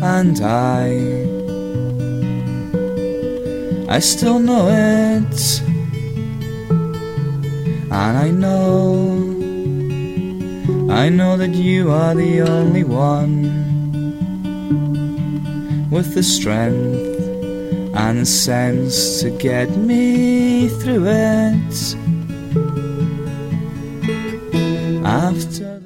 and I still know it, and I know that you are the only one with the strength and the sense to get me through it. After